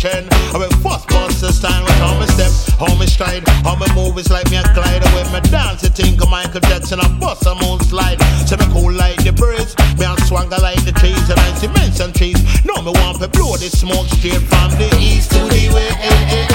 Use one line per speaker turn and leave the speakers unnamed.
trend. I will first bust the style with how me step, how me stride, how me move is like me a glide. When me dance, you think of Michael Jackson, I bust a moon slide. So me cool like the birds, me a swagger like the trees, and I see mention trees. No, me want to blow the smoke straight from the east to the west.